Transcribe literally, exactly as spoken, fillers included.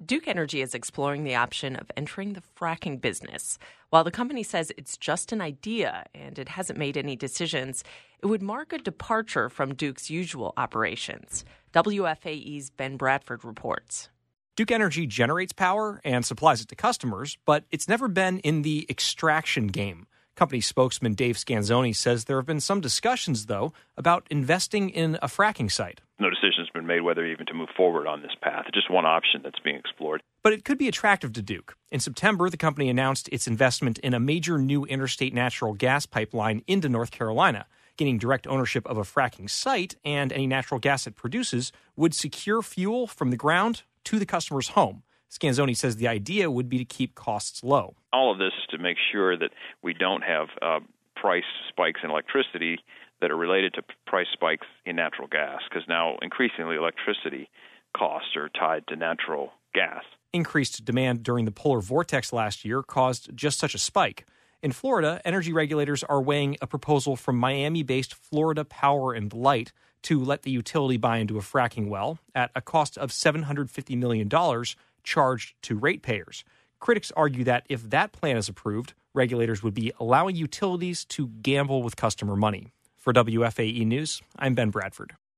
Duke Energy is exploring the option of entering the fracking business. While the company says it's just an idea and it hasn't made any decisions, it would mark a departure from Duke's usual operations. W F A E's Ben Bradford reports. Duke Energy generates power and supplies it to customers, but it's never been in the extraction game. Company spokesman Dave Scanzoni says there have been some discussions, though, about investing in a fracking site. No decision has been made whether even to move forward on this path. It's just one option that's being explored. But it could be attractive to Duke. In September, the company announced its investment in a major new interstate natural gas pipeline into North Carolina. Gaining direct ownership of a fracking site and any natural gas it produces would secure fuel from the ground to the customer's home. Scanzoni says the idea would be to keep costs low. All of this is to make sure that we don't have uh, price spikes in electricity that are related to price spikes in natural gas, because now increasingly electricity costs are tied to natural gas. Increased demand during the polar vortex last year caused just such a spike. In Florida, energy regulators are weighing a proposal from Miami-based Florida Power and Light to let the utility buy into a fracking well at a cost of seven hundred fifty million dollars charged to ratepayers. Critics argue that if that plan is approved, regulators would be allowing utilities to gamble with customer money. For W F A E News, I'm Ben Bradford.